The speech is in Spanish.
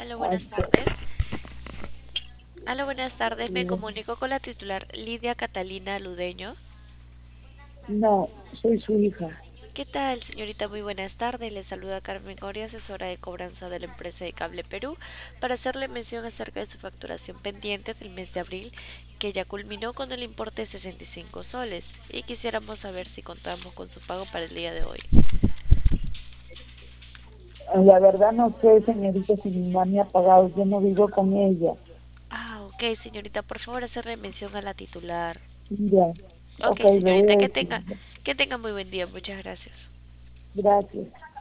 Aló, Ah, buenas tardes. Aló, buenas tardes. Me comunico con la titular Lidia Catalina Ludeño. no, soy su hija. ¿Qué tal, señorita? Muy buenas tardes. Le saluda Carmen Coria, asesora de cobranza de la empresa de Cable Perú, para hacerle mención acerca de su facturación pendiente del mes de abril, que ya culminó con el importe de 65 soles. Y quisiéramos saber si contamos con su pago para el día de hoy. La verdad no sé, señorita, si mi mami ha pagado, yo no vivo con ella. Ah, ok, señorita. Por favor, hacerle mención a la titular. Ya, Ok, ok, le voy señorita. a Que decir. tenga muy buen día. Muchas gracias. Gracias.